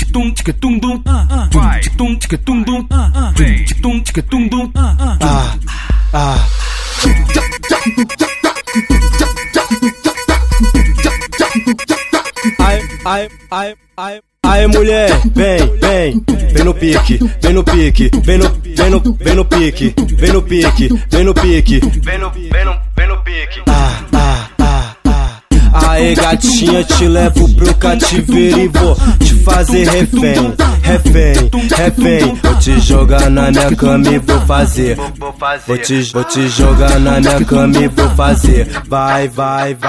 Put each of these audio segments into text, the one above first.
tum tica tum dum, tum tica tum dum, tum tica tum dum. Ai mulher, vem no pique, vem no pique, vem no pique, vem no pique, vem no pique, vem no pique. Aê gatinha, te levo pro cativeiro e vou te fazer refém, vou te jogar na minha cama e vou fazer, vou te jogar na minha cama e vou fazer. Vai, vem,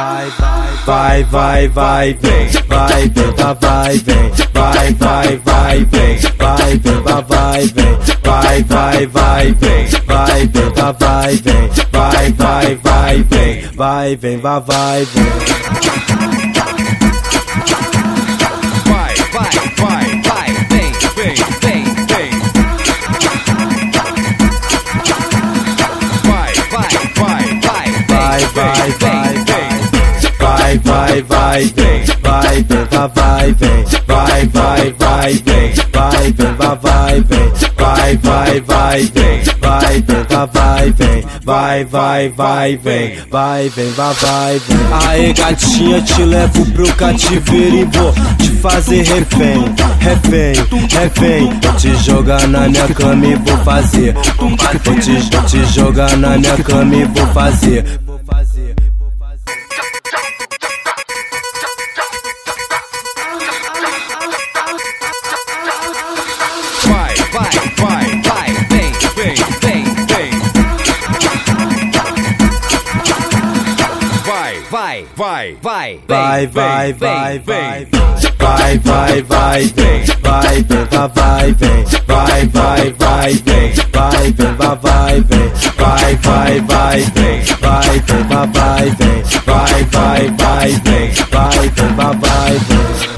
Aê gatinha, te levo pro cativeiro e vou te fazer refém, vou te jogar na minha cama e vou fazer, vou te jogar na minha cama e vou fazer. Vai,